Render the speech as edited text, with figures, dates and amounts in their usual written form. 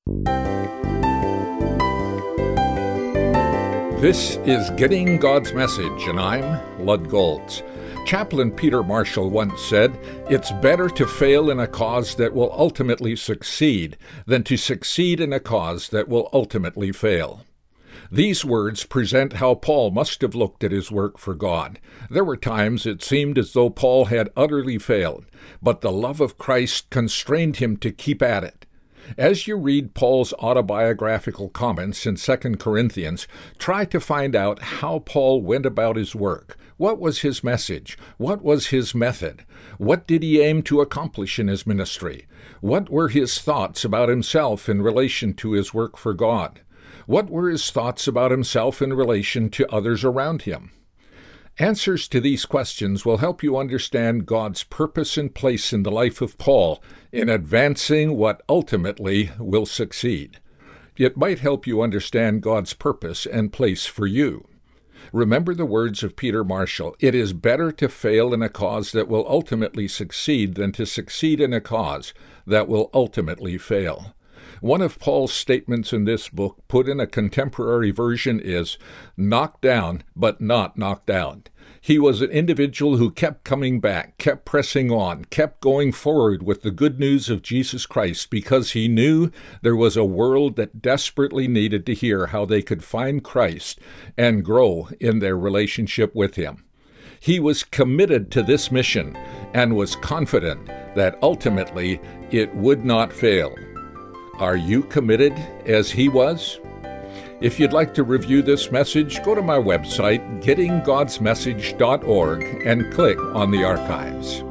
This is Getting God's Message, and I'm Lud Goltz. Chaplain Peter Marshall once said, "It's better to fail in a cause that will ultimately succeed than to succeed in a cause that will ultimately fail." These words present how Paul must have looked at his work for God. There were times it seemed as though Paul had utterly failed, but the love of Christ constrained him to keep at it. As you read Paul's autobiographical comments in 2 Corinthians, try to find out how Paul went about his work. What was his message? What was his method? What did he aim to accomplish in his ministry? What were his thoughts about himself in relation to his work for God? What were his thoughts about himself in relation to others around him? Answers to these questions will help you understand God's purpose and place in the life of Paul in advancing what ultimately will succeed. It might help you understand God's purpose and place for you. Remember the words of Peter Marshall, "It is better to fail in a cause that will ultimately succeed than to succeed in a cause that will ultimately fail." One of Paul's statements in this book, put in a contemporary version, is, "Knocked down, but not knocked out." He was an individual who kept coming back, kept pressing on, kept going forward with the good news of Jesus Christ because he knew there was a world that desperately needed to hear how they could find Christ and grow in their relationship with him. He was committed to this mission and was confident that ultimately it would not fail. Are you committed as he was? If you'd like to review this message, go to my website, gettinggodsmessage.org, and click on the archives.